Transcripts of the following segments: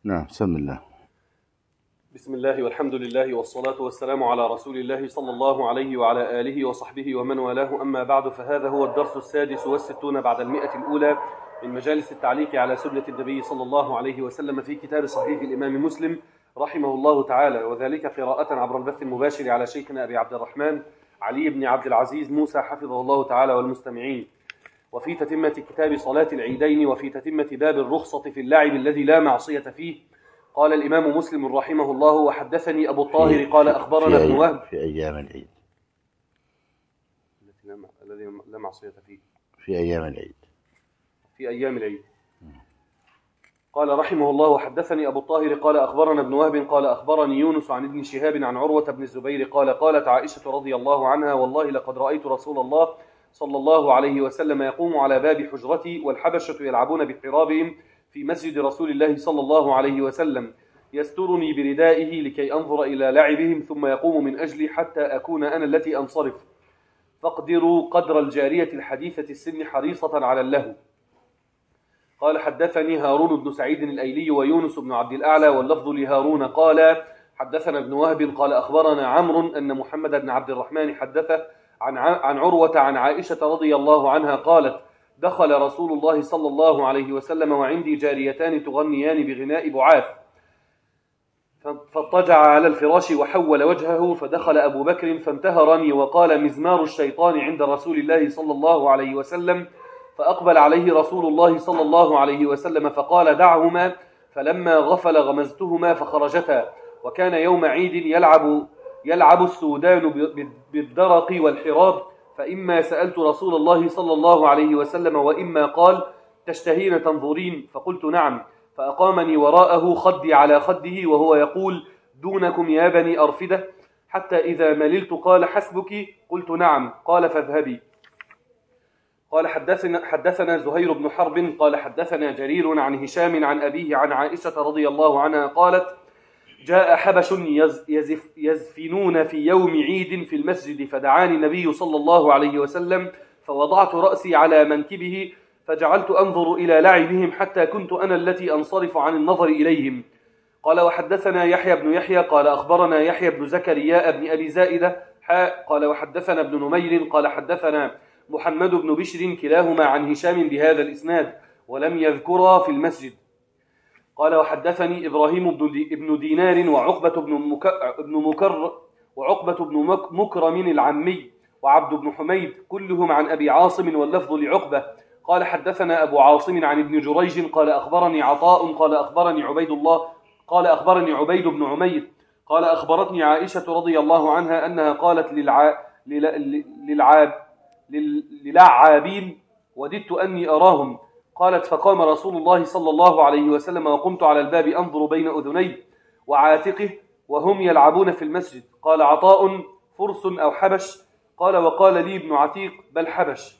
نعم، بسم الله. بسم الله والحمد لله والصلاة والسلام على رسول الله صلى الله عليه وعلى آله وصحبه ومن والاه، أما بعد، فهذا هو الدرس 66 بعد 100 الأولى من مجالس التعليق على سنة النبي صلى الله عليه وسلم في كتاب صحيح الإمام مسلم رحمه الله تعالى، وذلك قراءة عبر البث المباشر على شيخنا أبي عبد الرحمن علي بن عبد العزيز موسى حفظه الله تعالى والمستمعين، وفي تتمة كتاب صلاة العيدين، وفي تتمة باب الرخصة في اللعب الذي لا معصية فيه. قال الإمام مسلم رحمه الله: وحدثني أبو الطاهر قال أخبرنا ابن وهب في أيام العيد، الذي لا معصية فيه في أيام العيد، في أيام العيد. قال رحمه الله: وحدثني أبو الطاهر قال أخبرنا ابن وهب قال أخبرني يونس عن ابن شهاب عن عروة بن الزبير قال: قالت عائشة رضي الله عنها: والله لقد رأيت رسول الله صلى الله عليه وسلم يقوم على باب حجرتي والحبشة يلعبون بحرابهم في مسجد رسول الله صلى الله عليه وسلم، يسترني بردائه لكي أنظر إلى لعبهم، ثم يقوم من أجلي حتى أكون أنا التي أنصرف، فاقدروا قدر الجارية الحديثة السن حريصة على اللهو. قال: حدثني هارون بن سعيد الأيلي ويونس بن عبد الأعلى، واللفظ لهارون قال: حدثنا ابن وهب قال أخبرنا عمرو أن محمد بن عبد الرحمن حدثه عن عروة عن عائشة رضي الله عنها قالت: دخل رسول الله صلى الله عليه وسلم وعندي جاريتان تغنيان بغناء بعاث، فاضطجع على الفراش وحول وجهه، فدخل أبو بكر فانتهرني وقال: مزمار الشيطان عند رسول الله صلى الله عليه وسلم. فأقبل عليه رسول الله صلى الله عليه وسلم فقال: دعهما، فلما غفل غمزتهما فخرجتا. وكان يوم عيد يلعب السودان بالدرق والحراب، فإما سألت رسول الله صلى الله عليه وسلم وإما قال: تشتهين تنظرين؟ فقلت: نعم. فأقامني وراءه خدي على خده وهو يقول: دونكم يا بني أرفدة، حتى إذا مللت قال: حسبك؟ قلت: نعم. قال: فاذهبي. قال: حدثنا زهير بن حرب قال حدثنا جرير عن هشام عن أبيه عن عائشة رضي الله عنها قالت: جاء حبش يزفنون في يوم عيد في المسجد، فدعاني النبي صلى الله عليه وسلم، فوضعت رأسي على منكبه، فجعلت أنظر إلى لعبهم حتى كنت أنا التي أنصرف عن النظر إليهم. قال: وحدثنا يحيى بن يحيى قال أخبرنا يحيى بن زكريا بن أبي زائدة قال: وحدثنا ابن نمير قال حدثنا محمد بن بشر كلاهما عن هشام بهذا الإسناد، ولم يذكرا في المسجد. قال: وحدثني إبراهيم بن دينار وعقبة بن مكرم العمي وعبد بن حميد كلهم عن أبي عاصم، واللفظ لعقبة. قال: حدثنا أبو عاصم عن ابن جريج قال أخبرني عطاء قال أخبرني عبيد بن عمير قال: أخبرتني عائشة رضي الله عنها أنها قالت للعابين: وددت أني أراهم. قالت: فقام رسول الله صلى الله عليه وسلم وقمت على الباب أنظر بين أذنيه وعاتقه وهم يلعبون في المسجد. قال عطاء: فرس أو حبش؟ قال: وقال لي ابن عتيق: بل حبش.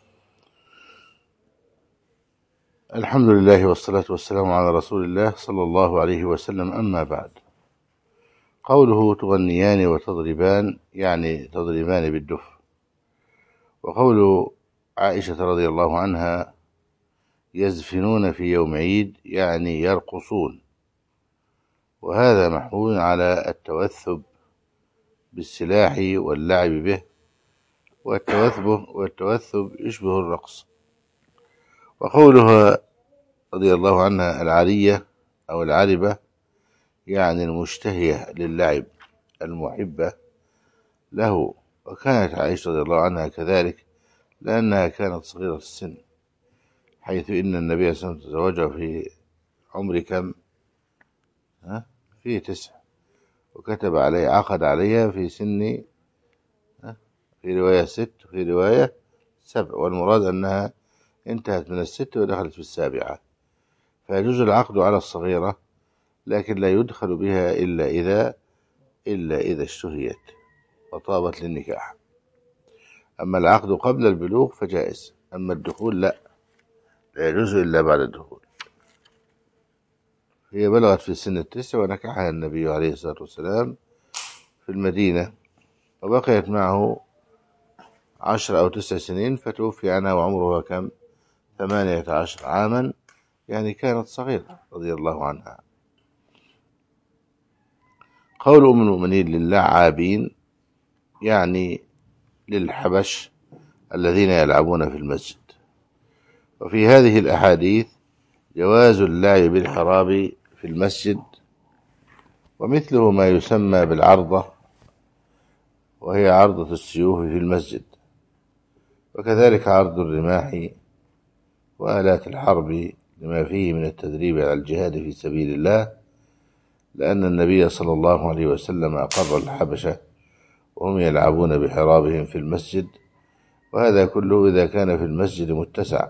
الحمد لله والصلاة والسلام على رسول الله صلى الله عليه وسلم، أما بعد. قوله تغنيان وتضربان يعني تضربان بالدف. وقول عائشة رضي الله عنها يزفنون في يوم عيد يعني يرقصون، وهذا محمول على التوثب بالسلاح واللعب به، والتوثب يشبه الرقص. وقولها رضي الله عنها العارية أو العربة يعني المشتهية للعب المحبة له، وكانت عائشة رضي الله عنها كذلك لأنها كانت صغيرة السن، حيث إن النبي صلى الله عليه وسلم تزوجها في عمر كم؟ في 9، وكتب عليه عقد عليها في سن في رواية 6 وفي رواية 7، والمراد أنها انتهت من 6 ودخلت في 7، فيجوز العقد على الصغيرة، لكن لا يدخل بها إلا إذا اشتهيت وطابت للنكاح. أما العقد قبل البلوغ فجائز، أما الدخول لا يجوز إلا بعد الدخول. هي بلغت في سن 9 ونكحها النبي عليه الصلاة والسلام في المدينة، وبقيت معه 10 أو 9 سنين، فتوفي عنها وعمرها كم؟ 18 عاما، يعني كانت صغيرة رضي الله عنها. قول أم المؤمنين للعابين يعني للحبش الذين يلعبون في المسجد. وفي هذه الأحاديث جواز اللعب بالحراب في المسجد، ومثله ما يسمى بالعرضة، وهي عرضة السيوف في المسجد، وكذلك عرض الرماح وآلات الحرب لما فيه من التدريب على الجهاد في سبيل الله، لأن النبي صلى الله عليه وسلم أقر الحبشة وهم يلعبون بحرابهم في المسجد، وهذا كله إذا كان في المسجد متسع.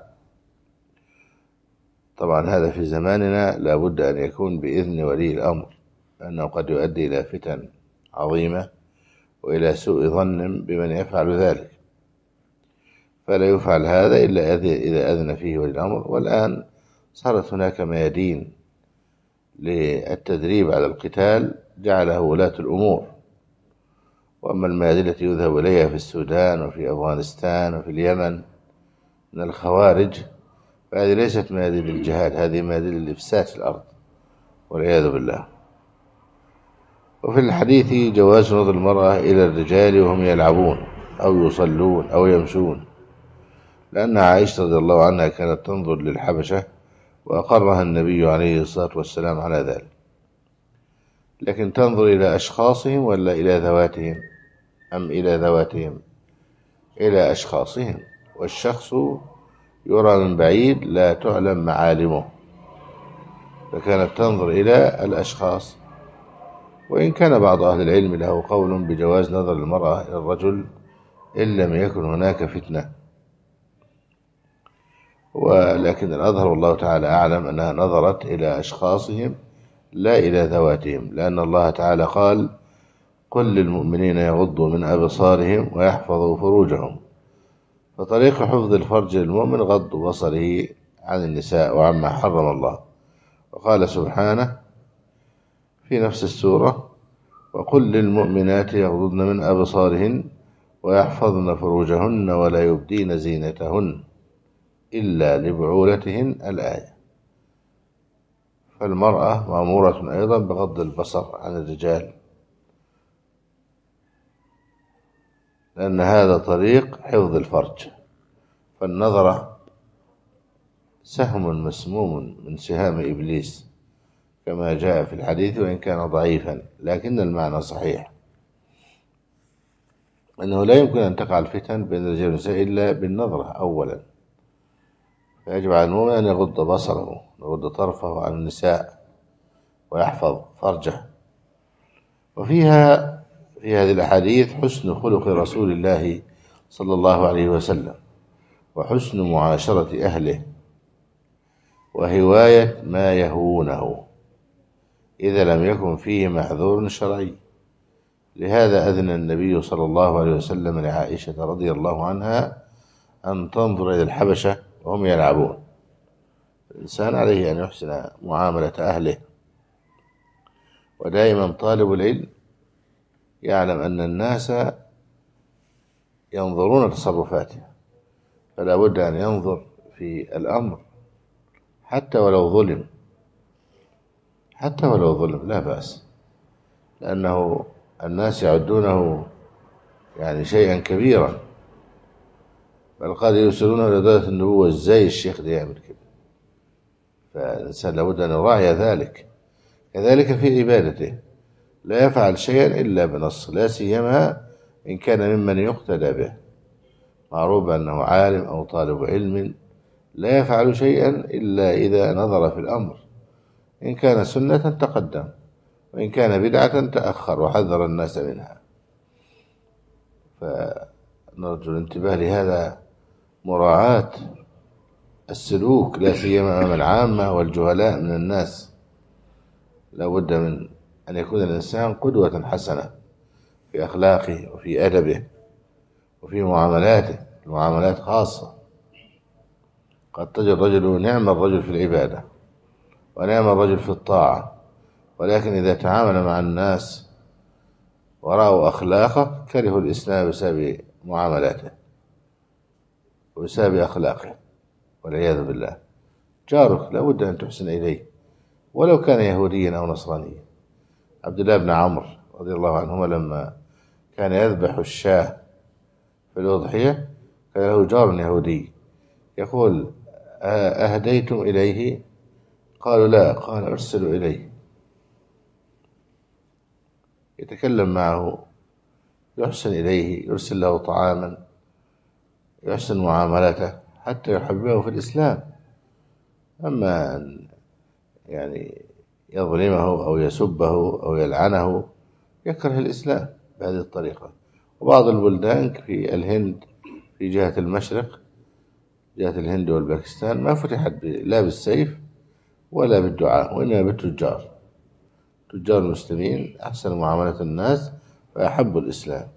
طبعا هذا في زماننا لا بد أن يكون بإذن ولي الأمر، لأنه قد يؤدي إلى فتن عظيمة وإلى سوء ظن بمن يفعل ذلك، فلا يفعل هذا إلا إذا أذن فيه ولي الأمر. والآن صارت هناك ميادين للتدريب على القتال جعله ولاة الأمور، وأما الميادين التي يذهب إليها في السودان وفي أفغانستان وفي اليمن من الخوارج فهذه ليست ميادين للجهاد، هذه ميادين للإفساد في الأرض والعياذ بالله. وفي الحديث جواز نظر المرأة إلى الرجال وهم يلعبون أو يصلون أو يمشون، لأن عائشة رضي الله عنها كانت تنظر للحبشة وأقرها النبي عليه الصلاة والسلام على ذلك. لكن تنظر إلى أشخاصهم ولا إلى ذواتهم أم إلى ذواتهم؟ إلى أشخاصهم، والشخص يرى من بعيد لا تعلم معالمه، فكانت تنظر إلى الأشخاص. وإن كان بعض أهل العلم له قول بجواز نظر المرأة إلى الرجل إن لم يكن هناك فتنة، ولكن الأظهر والله تعالى أعلم أنها نظرت إلى أشخاصهم لا إلى ذواتهم، لأن الله تعالى قال: قل للمؤمنين يغضوا من أبصارهم ويحفظوا فروجهم. فطريق حفظ الفرج للمؤمن غض بصره عن النساء وعما حرم الله. وقال سبحانه في نفس السورة: وقل للمؤمنات يغضضن من أبصارهن ويحفظن فروجهن ولا يبدين زينتهن إلا لبعولتهن. الآية. فالمرأة مأمورة أيضا بغض البصر عن الرجال، لأن هذا طريق حفظ الفرج. فالنظرة سهم مسموم من سهام إبليس كما جاء في الحديث، وإن كان ضعيفا لكن المعنى صحيح، أنه لا يمكن أن تقع الفتن بين الرجال والنساء إلا بالنظرة أولا، فيجب على المؤمن أن يغض بصره، يغض طرفه عن النساء ويحفظ فرجه. وفيها في هذه الأحاديث حسن خلق رسول الله صلى الله عليه وسلم، وحسن معاشرة أهله، وهواية ما يهونه إذا لم يكن فيه محذور شرعي. لهذا أذن النبي صلى الله عليه وسلم لعائشة رضي الله عنها أن تنظر إلى الحبشة وهم يلعبون. الإنسان عليه أن يحسن معاملة أهله، ودائما طالب العلم يعلم أن الناس ينظرون تصرفاته، فلا بد أن ينظر في الأمر حتى ولو ظلم، حتى ولو ظلم لا بأس، لأنه الناس يعدونه يعني شيئا كبيرا، بل قد يوصلونه إلى درجة النبوة. إزاي الشيخ ده يعمل كده؟ فالإنسان لابد أن يراعي ذلك. كذلك في عبادته لا يفعل شيئا إلا بنص، لا سيما إن كان ممن يقتدى به، معروف أنه عالم أو طالب علم لا يفعل شيئا إلا إذا نظر في الأمر، إن كان سنة تقدم، وإن كان بدعة تأخر وحذر الناس منها. فنرجو الانتباه لهذا، مراعاة السلوك لا سيما أمام العامة والجهلاء من الناس. لا بد من أن يكون الإنسان قدوة حسنة في أخلاقه وفي أدبه وفي معاملاته، المعاملات خاصة. قد تجد رجل نعم الرجل في العبادة ونعم الرجل في الطاعة، ولكن إذا تعامل مع الناس ورأوا أخلاقه كرهوا الإسلام بسبب معاملاته وبسبب أخلاقه والعياذ بالله. جارك لا بد أن تحسن إليه ولو كان يهوديا أو نصرانيا. عبد الله بن عمرو رضي الله عنهما لما كان يذبح الشاة في الأضحية كان له جار يهودي يقول أهديتم إليه؟ قالوا لا. قال أرسلوا إليه. يتكلم معه، يحسن إليه، يرسل له طعاما، يحسن معاملته حتى يحببه في الإسلام. أما أن يعني يظلمه أو يسبه أو يلعنه يكره الإسلام بهذه الطريقة. وبعض البلدان في الهند في جهة المشرق، جهة الهند والباكستان، ما فتحت لا بالسيف ولا بالدعاء، وإنما بالتجار. تجار المسلمين أحسن معاملة الناس فأحبوا الإسلام.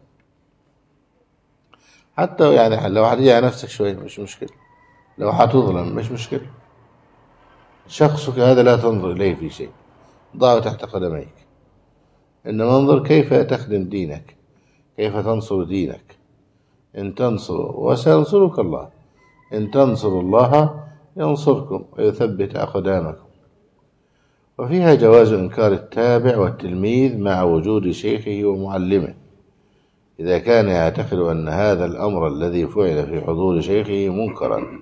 حتى يعني لو هتيجي على نفسك شوية مش مشكلة، لو هتظلم مش مشكلة، شخصك هذا لا تنظر إليه في شيء، ضعه تحت قدميك، إنما انظر كيف تخدم دينك، كيف تنصر دينك. إن تنصروا وسينصرك الله، إن تنصروا الله ينصركم ويثبت أقدامكم. وفيها جواز إنكار التابع والتلميذ مع وجود شيخه ومعلمه إذا كان يعتقد أن هذا الأمر الذي فعل في حضور شيخه منكرا،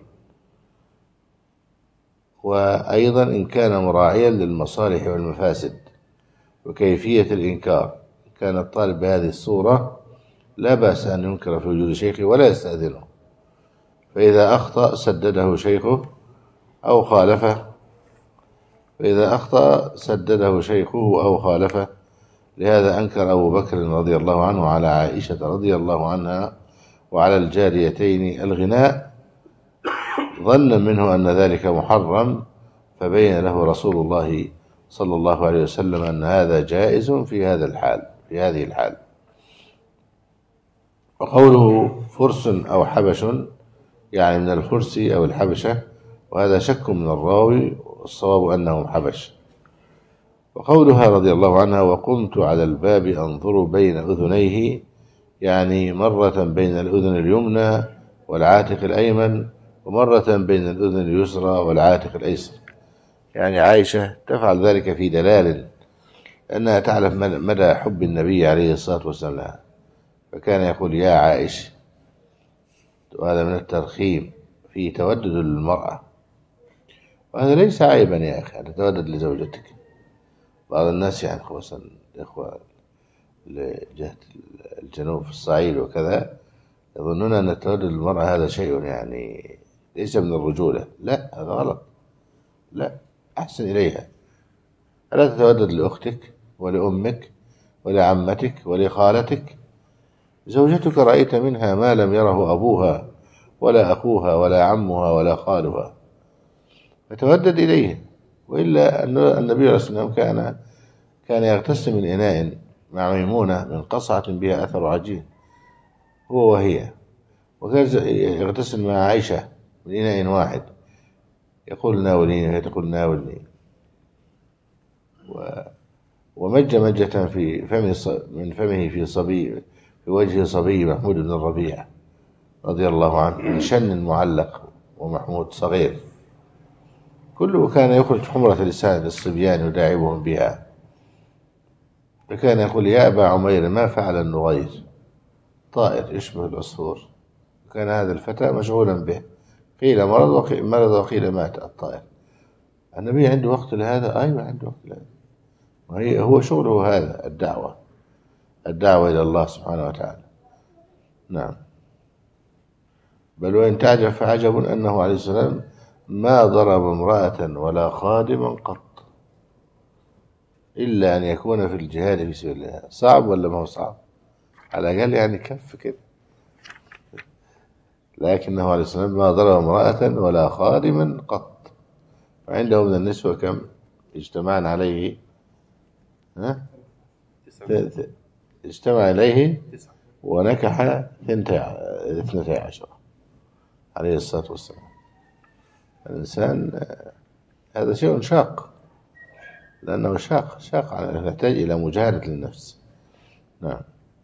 وأيضا إن كان مراعيا للمصالح والمفاسد وكيفية الإنكار. كان الطالب بهذه الصورة لا بأس أن ينكر في وجود شيخه ولا يستأذنه، فإذا أخطأ سدده شيخه أو خالفه، لهذا أنكر أبو بكر رضي الله عنه على عائشة رضي الله عنها وعلى الجاريتين الغناء ظنا منه أن ذلك محرم، فبين له رسول الله صلى الله عليه وسلم أن هذا جائز في هذه الحال. وقوله فرس أو حبش يعني من الفرس أو الحبشة، وهذا شك من الراوي، والصواب أنهم حبش. وقولها رضي الله عنها وقمت على الباب أنظر بين أذنيه، يعني مرة بين الأذن اليمنى والعاتق الأيمن، ومرة بين الأذن اليسرى والعاتق الأيسر. يعني عائشة تفعل ذلك في دلال أنها تعلم مدى حب النبي عليه الصلاة والسلام، فكان يقول يا عائشة، وهذا من الترخيم في تودد المرأة، وهذا ليس عيبا يا أخي أن تتودد لزوجتك. بعض الناس يعني خصوصا الإخوة لجهة الجنوب في الصعيد وكذا يظنون أن التودد للمرأة هذا شيء يعني ليس من الرجولة. لا، هذا غلط. لا، أحسن إليها. ألا تتودد لأختك ولأمك ولعمتك ولخالتك؟ زوجتك رأيت منها ما لم يره أبوها ولا أخوها ولا عمها ولا خالها، فتودد إليه. وإلا أن النبي عليه الصلاة والسلام كان يغتسل من إناء مع ميمونة من قصعة بها أثر عجين هو وهي، وكان يغتسل مع عائشة من إناء واحد، يقول ناوليني وهي تقول ناولني، ومج مجة من فمه في وجه صبي محمود بن الربيع رضي الله عنه من شن معلق ومحمود صغير، كله كان يخرج حمرة لسان للصبيان يداعبهم بها، فكان يقول يا أبا عمير ما فعل النغير، طائر يشبه العصفور، وكان هذا الفتى مشغولا به، قيل مرض وقيل مات الطائر. النبي عنده وقت لهذا؟ أيوة عنده وقت لهذا، هو شغله هذا، الدعوة إلى الله سبحانه وتعالى. نعم. بل وإن تعجب فعجب أنه عليه السلام ما ضرب امرأة ولا خادما قط إلا أن يكون في الجهاد في سبيل الله. صعب ولا ما هو صعب؟ على الأقل يعني كف كده. لكنه عليه السلام ما ضرب امرأة ولا خادما قط. وعنده من النسوة كم اجتمع عليه؟ اجتمع إليه ونكح 12 عليه الصلاة والسلام. الإنسان هذا شيء شاق، لأنه شاق يحتاج إلى مجاهدة للنفس. نعم.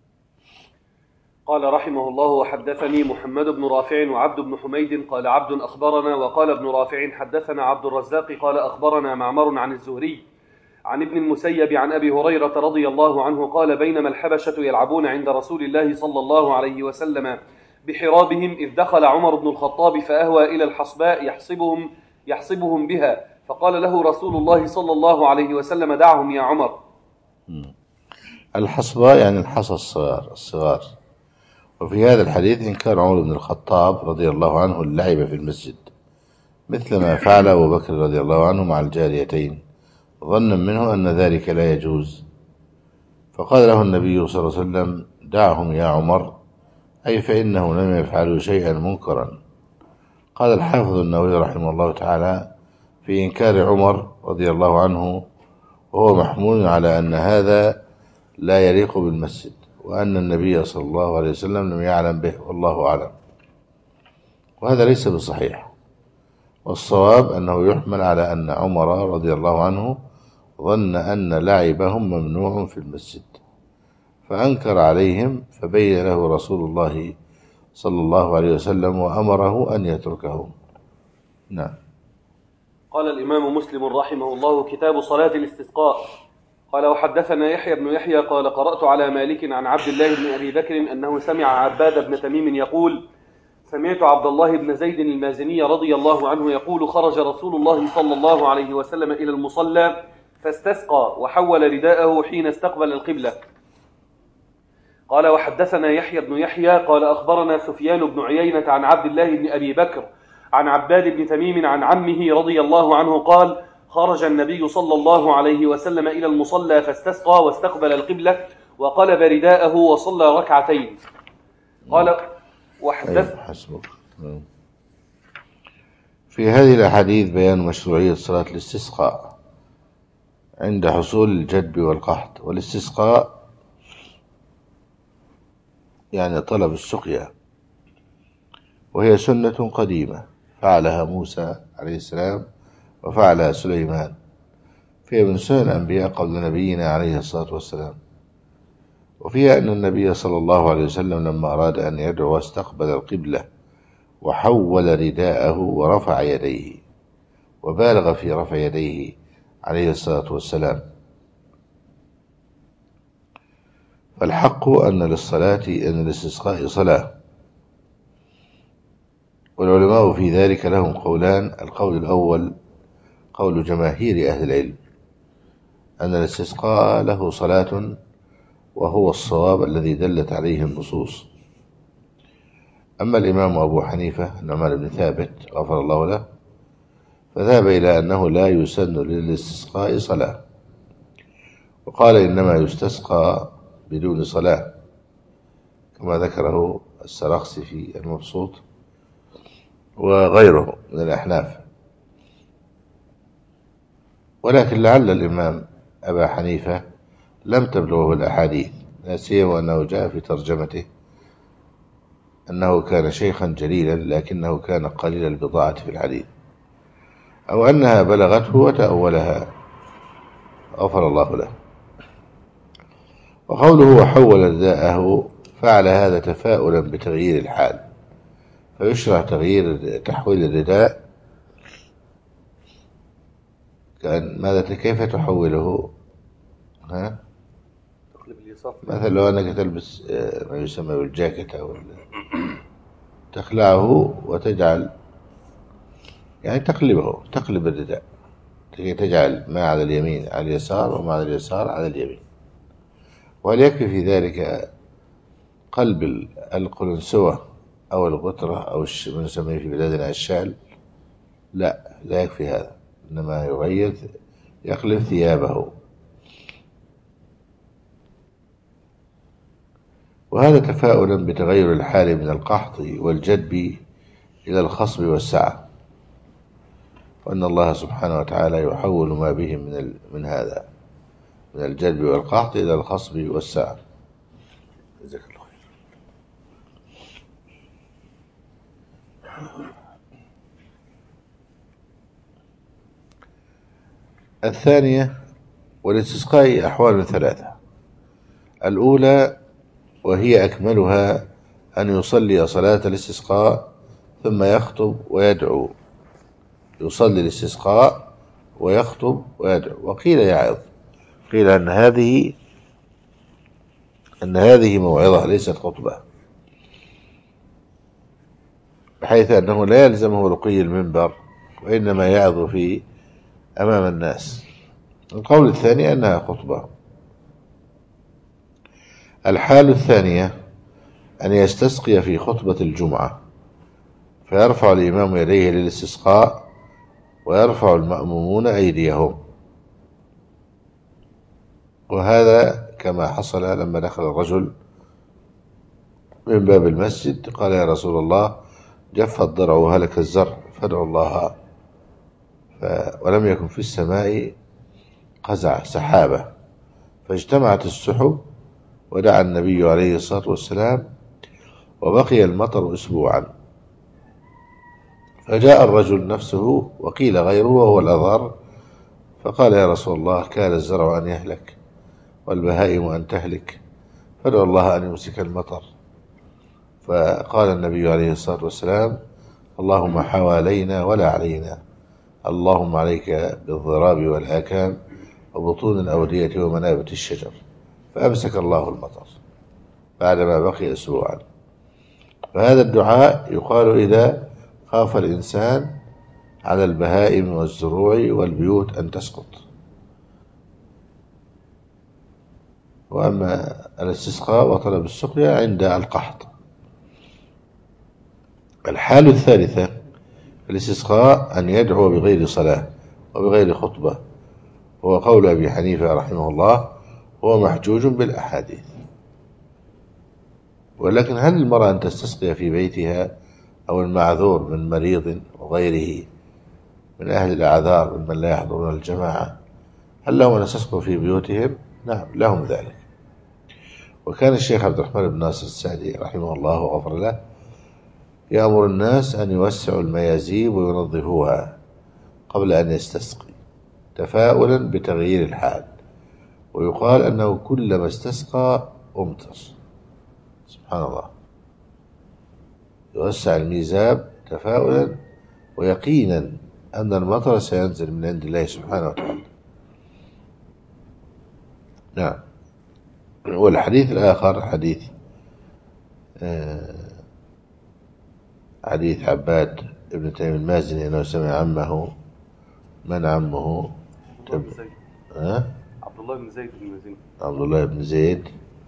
قال رحمه الله وحدثني محمد بن رافع وعبد بن حميد قال عبد أخبرنا، وقال ابن رافع حدثنا عبد الرزاق قال أخبرنا معمر عن الزهري عن ابن المسيب عن أبي هريرة رضي الله عنه قال بينما الحبشة يلعبون عند رسول الله صلى الله عليه وسلم بحرابهم إذ دخل عمر بن الخطاب فأهوى إلى الحصباء يحصبهم بها، فقال له رسول الله صلى الله عليه وسلم دعهم يا عمر. الحصباء يعني الحصى الصغار. وفي هذا الحديث إنكار عمر بن الخطاب رضي الله عنه اللعب في المسجد مثل ما فعل أبو بكر رضي الله عنه مع الجاريتين ظنا منه أن ذلك لا يجوز، فقال له النبي صلى الله عليه وسلم دعهم يا عمر، أي فإنه لم يفعلوا شيئا منكرا. قال الحافظ النووي رحمه الله تعالى في إنكار عمر رضي الله عنه وهو محمول على أن هذا لا يليق بالمسجد، وأن النبي صلى الله عليه وسلم لم يعلم به، والله أعلم. وهذا ليس بصحيح، والصواب أنه يحمل على أن عمر رضي الله عنه ظن أن لعبهم ممنوع في المسجد فأنكر عليهم، فبين له رسول الله صلى الله عليه وسلم وأمره أن يتركه. نعم. قال الإمام مسلم رحمه الله كتاب صلاة الاستسقاء. قال وحدثنا يحيى بن يحيى قال قرأت على مالك عن عبد الله بن أبي بكر أنه سمع عباد بن تميم يقول سمعت عبد الله بن زيد المازني رضي الله عنه يقول خرج رسول الله صلى الله عليه وسلم إلى المصلى فاستسقى وحول رداءه حين استقبل القبلة. قال وحدثنا يحيى بن يحيى قال أخبرنا سفيان بن عيينة عن عبد الله بن أبي بكر عن عباد بن تميم عن عمه رضي الله عنه قال خرج النبي صلى الله عليه وسلم إلى المصلى فاستسقى واستقبل القبلة وقلب رداءه وصلى ركعتين. قال حسبك. في هذه الأحاديث بيان مشروعية صلاة الاستسقاء عند حصول الجدب والقحط، والاستسقاء يعني طلب السقيا، وهي سنة قديمة فعلها موسى عليه السلام وفعلها سليمان، فهي من سنن الأنبياء قبل نبينا عليه الصلاة والسلام. وفيها أن النبي صلى الله عليه وسلم لما أراد أن يدعو استقبل القبلة وحول رداءه ورفع يديه، وبالغ في رفع يديه عليه الصلاة والسلام. فالحق أن الاستسقاء صلاة، والعلماء في ذلك لهم قولان. القول الأول قول جماهير أهل العلم أن الاستسقاء له صلاة، وهو الصواب الذي دلت عليه النصوص. أما الإمام أبو حنيفة النعمان بن ثابت غفر الله له فذهب إلى أنه لا يسن للاستسقاء صلاة، وقال إنما يستسقى بدون صلاة كما ذكره السرخسي في المبسوط وغيره من الأحناف. ولكن لعل الإمام أبا حنيفة لم تبلغه الأحاديث، لا سيما أنه جاء في ترجمته أنه كان شيخا جليلا لكنه كان قليل البضاعة في الحديث، أو أنها بلغته وتأولها غفر الله له. وقوله وحول رداءه فعل هذا تفاؤلا بتغيير الحال، فيشرع تحويل الرداء كان ماذا كيف تحوله؟ مثلا لو أنك تلبس ما يسمى بالجاكيت أو تخلعه وتجعل يعني تقلب الرداء، تجعل ما على اليمين على اليسار وما على اليسار على اليمين. وهل يكفي في ذلك قلب القلنسوة أو الغترة أو ما نسميه في بلادنا الشال؟ لا يكفي هذا، إنما يقلب ثيابه. وهذا تفاؤلا بتغير الحال من القحط والجدب إلى الخصب والسعة، وأن الله سبحانه وتعالى يحول ما بهم من هذا من الجدب والقحط إلى الخصب والسعة. جزاك الله خير. الثانية والاستسقاء أحوال ثلاثة. الأولى وهي أكملها أن يصلي صلاة الاستسقاء ثم يخطب ويدعو، يصلي الاستسقاء ويخطب ويدعو. وقيل يعظ، قيل أن هذه موعظة ليست خطبة، بحيث أنه لا يلزمه رقي المنبر، وإنما يعظ في أمام الناس. القول الثاني أنها خطبة. الحال الثانية أن يستسقي في خطبة الجمعة، فيرفع الإمام يديه للاستسقاء ويرفع المأمومون أيديهم، وهذا كما حصل لما دخل الرجل من باب المسجد قال: يا رسول الله، جف الضرع وهلك الزرع فادعوا الله. ولم يكن في السماء قزع سحابة، فاجتمعت السحب ودعا النبي عليه الصلاة والسلام، وبقي المطر أسبوعا. فجاء الرجل نفسه وقيل غيره وهو الأظهر، فقال: يا رسول الله، كاد الزرع أن يهلك والبهائم أن تهلك، فادعوا الله أن يمسك المطر. فقال النبي عليه الصلاة والسلام: اللهم حوالينا ولا علينا، اللهم عليك بالضراب والآكام وبطون الأودية ومنابت الشجر. فأمسك الله المطر بعدما بقي أسبوعا. فهذا الدعاء يقال إذا خاف الإنسان على البهائم والزروع والبيوت أن تسقط. وأما الاستسقاء وطلب السقيا عند القحط. الحال الثالثة في الاستسقاء أن يدعو بغير صلاة وبغير خطبة، هو قول أبي حنيفة رحمه الله، هو محجوج بالأحاديث. ولكن هل المرأة أن تستسقي في بيتها، أو المعذور من مريض وغيره من أهل الأعذار ممن لا يحضرون الجماعة، هل لهم أن يستسقوا في بيوتهم؟ نعم، لهم ذلك. وكان الشيخ عبد الرحمن بن ناصر السعدي رحمه الله وغفر له يأمر الناس أن يوسعوا الميازيب وينظفوها قبل أن يستسقي، تفاؤلا بتغيير الحال. ويقال أنه كلما استسقى أمطر. سبحان الله، يوسع الميزاب تفاؤلا ويقينا أن المطر سينزل من عند الله سبحانه وتعالى. نعم. والحديث الآخر حديث عباد ابن تيم المازني أنه سمع عمه. من عمه؟ عبد الله بن زيد بن المازني. عبد الله بن زيد.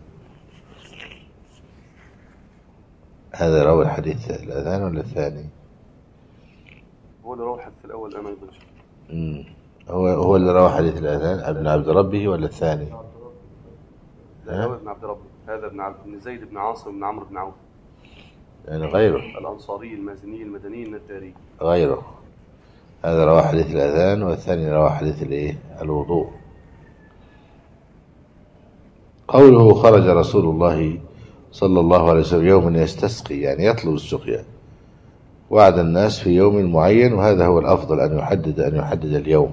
هذا روى الحديث الأذان ولا الثاني؟ هو اللي روى الحديث الأول أنا أيضا. هو اللي روى حديث الأذان ابن عبد ربه ولا الثاني؟ لا، ابن عبد ربه. هذا ابن زيد بن عاصم بن عمرو بن عوف، يعني غيره، الأنصاري المازني المدني النجاري، غيره. هذا روى حديث الأذان والثاني روى حديث الوضوء. قوله خرج رسول الله صلى الله عليه وسلم يوما يستسقي، يعني يطلب السقيا، وعد الناس في يوم معين، وهذا هو الأفضل أن يحدد اليوم،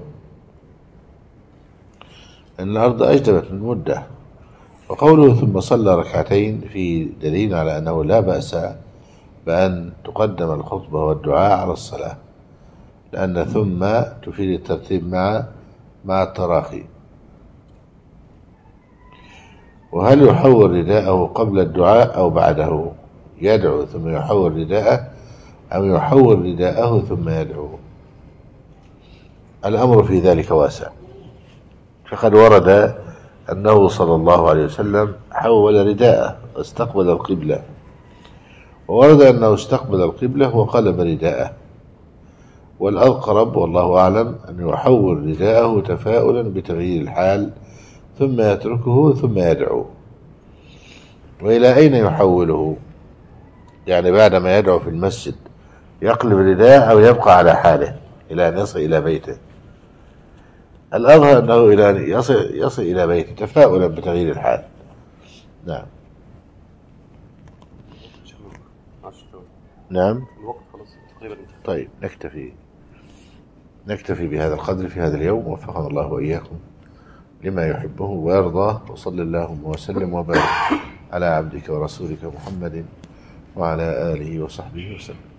أن الأرض أجدبت من مدة. وقوله ثم صلى ركعتين في دليل على أنه لا بأس بأن تقدم الخطبة والدعاء على الصلاة، لأن ثم تفيد الترتيب مع التراخي. وهل يحول رداءه قبل الدعاء أو بعده؟ يدعو ثم يحول رداءه، أو يحول رداءه ثم يدعو؟ الأمر في ذلك واسع. فقد ورد أنه صلى الله عليه وسلم حول رداءه واستقبل القبلة، وورد أنه استقبل القبلة وقلب رداءه. والأقرب والله أعلم أن يحول رداءه تفاؤلا بتغيير الحال، ثم يتركه ثم يدعو. وإلى أين يحوله؟ يعني بعدما يدعو في المسجد يقلب رداءه أو يبقى على حاله إلى أن يصل إلى بيته؟ الأظهر أنه إلى أن يصل إلى بيته تفاؤلا بتغيير الحال. نعم. نعم. الوقت خلاص تقريبا. طيب نكتفي بهذا القدر في هذا اليوم، وفقنا الله وإياكم لما يحبه ويرضاه. وصلى اللهم وسلم وبارك على عبدك ورسولك محمد وعلى آله وصحبه وسلم.